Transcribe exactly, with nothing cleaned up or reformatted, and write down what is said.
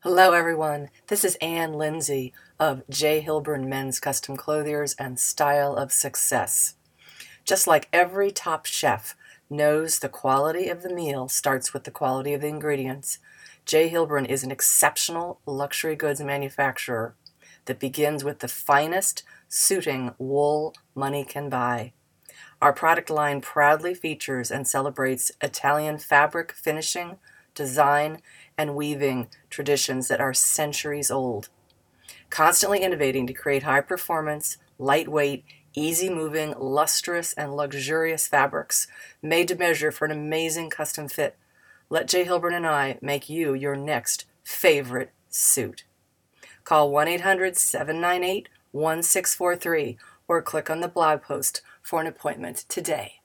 Hello, everyone. This is Ann Lindsay of J. Hilburn Men's Custom Clothiers and Style of Success. Just like every top chef knows the quality of the meal starts with the quality of the ingredients, J. Hilburn is an exceptional luxury goods manufacturer that begins with the finest suiting wool money can buy. Our product line proudly features and celebrates Italian fabric finishing, design, and weaving traditions that are centuries old. Constantly innovating to create high performance, lightweight, easy moving, lustrous, and luxurious fabrics made to measure for an amazing custom fit. Let J. Hilburn and I make you your next favorite suit. Call one eight hundred, seven nine eight, one six four three or click on the blog post for an appointment today.